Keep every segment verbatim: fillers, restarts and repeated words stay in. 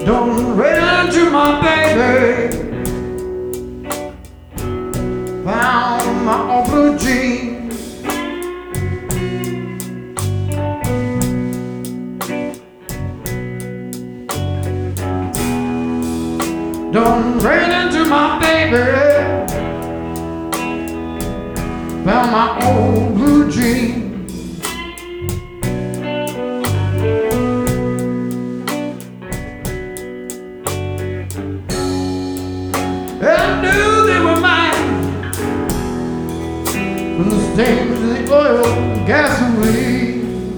Don't run into my baby. Found my old blue jeans. Don't run into my baby. Found my old blue jeans. I knew they were mine from the stains of the oil and gasoline.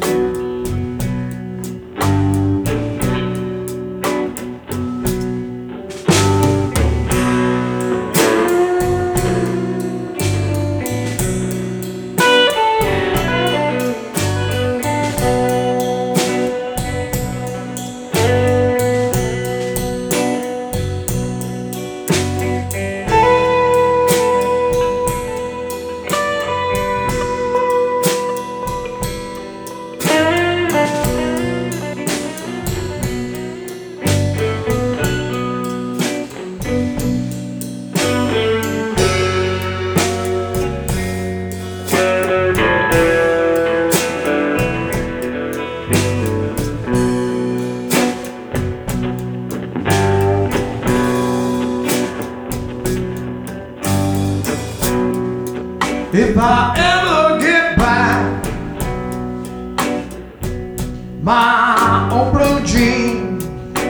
If I ever get back my old blue jeans,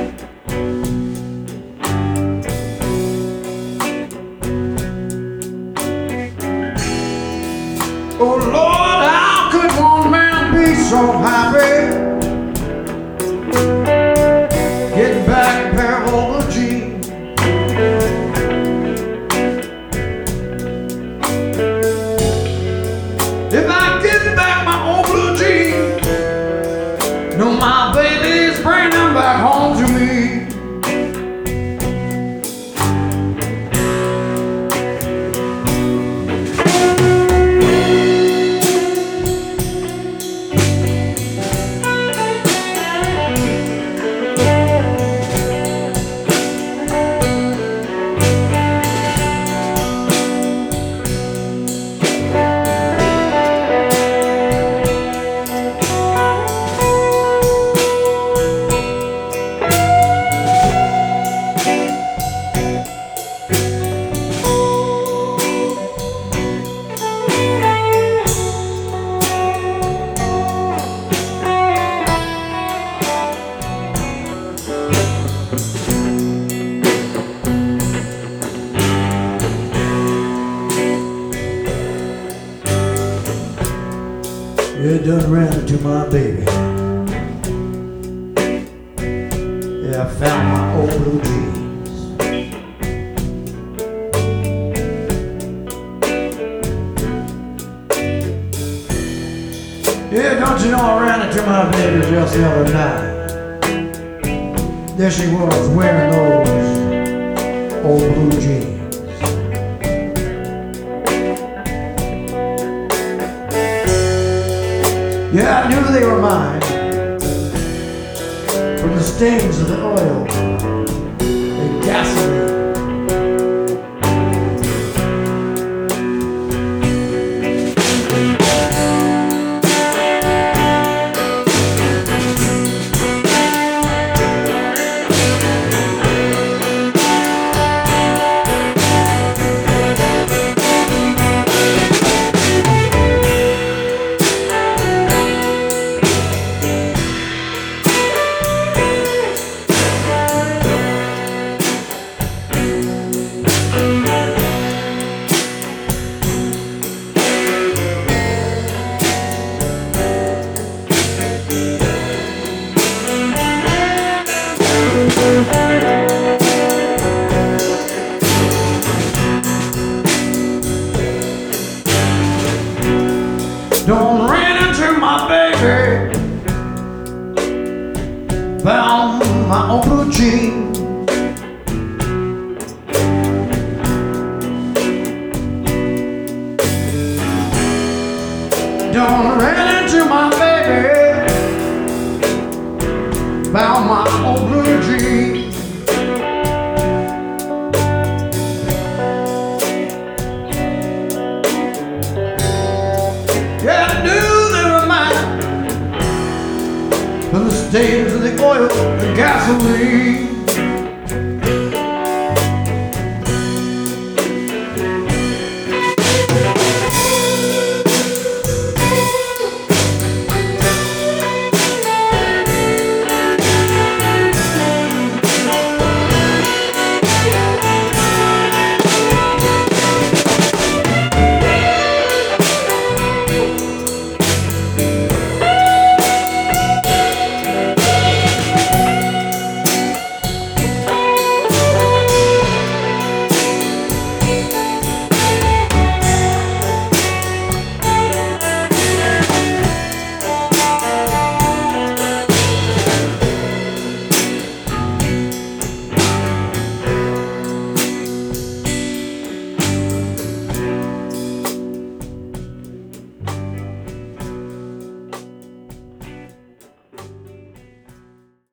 oh Lord, how could one man be so happy getting back a pair of old blue jeans? If I get back my old blue jeans, no, my baby's bringing them back home to me. It done ran into my baby. Yeah, I found my old blue jeans. Yeah, don't you know I ran into my baby just the other night. There she was wearing those old blue jeans. Yeah, I knew they were mine from the stains of the oil and gasoline. Don't run into my baby. Found my old blue jeans. Don't run into my baby. Found my old blue jeans. stains of the oil and gasoline.